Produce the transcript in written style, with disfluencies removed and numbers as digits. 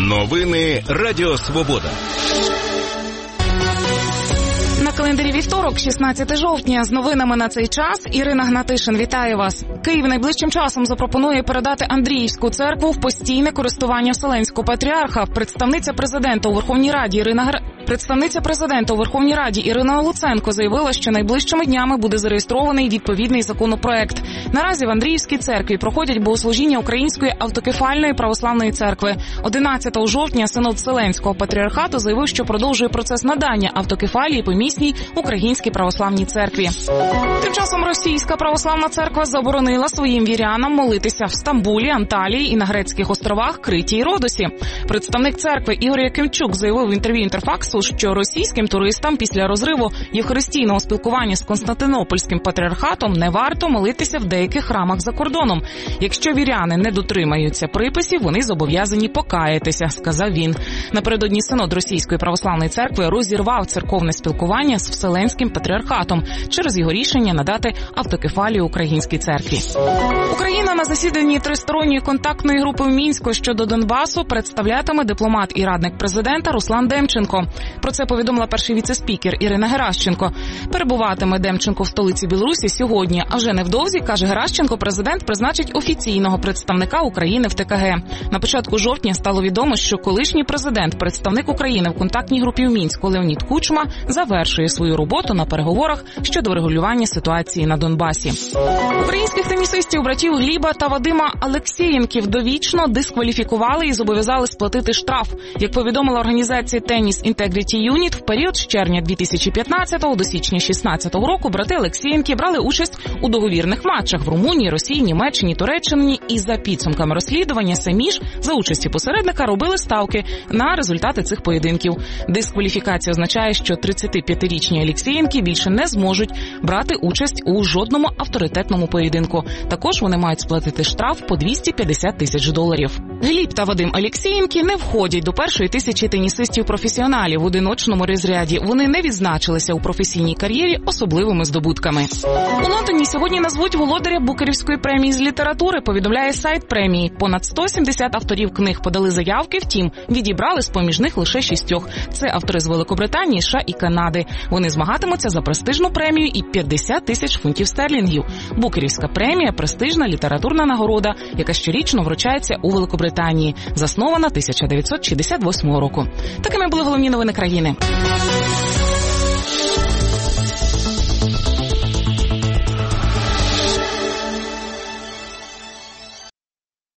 Новини Радіо Свобода. На календарі вівторок, 16 жовтня. З новинами на цей час Ірина Гнатишин. Вітаю вас. Київ найближчим часом запропонує передати Андріївську церкву в постійне користування Вселенського Патріарха. Представниця президента у Верховній Раді Ірина Луценко заявила, що найближчими днями буде зареєстрований відповідний законопроект. Наразі в Андріївській церкві проходять богослужіння Української автокефальної православної церкви. 11 жовтня Синод Вселенського Патріархату заявив, що продовжує процес надання автокефалії помісній Українській православній церкві. Тим часом Російська православна церква заборонила своїм вірянам молитися в Стамбулі, Анталії і на Грецьких островах Криті і Родосі. Представник церкви Ігор Якимчук заявив в інтерв'ю Інтерфаксу, що російським туристам після розриву євхаристійного спілкування з Константинопольським патріархатом не варто молитися в деяких храмах за кордоном. Якщо віряни не дотримаються приписів, вони зобов'язані покаятися, сказав він. Напередодні Синод Російської православної церкви розірвав церковне спілкування з Вселенським патріархатом через його рішення надати автокефалію Українській церкві. Україна на засіданні тристоронньої контактної групи в Мінську щодо Донбасу представлятиме дипломат і радник президента Руслан Демченко. Про це повідомила перший віце-спікер Ірина Геращенко. Перебуватиме Демченко в столиці Білорусі сьогодні, а вже невдовзі, каже Геращенко, президент призначить офіційного представника України в ТКГ. На початку жовтня стало відомо, що колишній президент, представник України в контактній групі в Мінську Леонід Кучма завершує свою роботу на переговорах щодо врегулювання ситуації на Донбасі. Українських тенісистів братів Гліба та Вадима Алексєєнків довічно дискваліфікували і зобов'язали сплатити штраф. Як повідомила організація Tennis Integrity Unit, в період з червня 2015 до січня 2016 року брати Алексєєнки брали участь у договірних матчах в Румунії, Росії, Німеччині, Туреччині і за підсумками розслідування самі ж за участі посередника робили ставки на результати цих поєдинків. Дискваліфікація означає, що 35-річні Алексєєнки більше не зможуть брати участь у жодному авторитетному поєдинку. Також вони мають сплатити штраф по $250 тисяч. Гліб та Вадим Алексєєнки не входять до першої тисячі тенісистів-професіоналів в одиночному розряді. Вони не відзначилися у професійній кар'єрі особливими здобутками. У Лондоні сьогодні назвуть володаря Букерівської премії з літератури, повідомляє сайт премії. Понад 170 авторів книг подали заявки, втім, відібрали з-поміж них лише 6. Це автори з Великобританії, США і Канади. Вони змагатимуться за престижну премію і 50 тисяч фунтів стерлінгів. Букерівська премія – престижна літературна нагорода, яка щорічно вручається у Великобританії, заснована 1968 року. Такими були головні новини країни.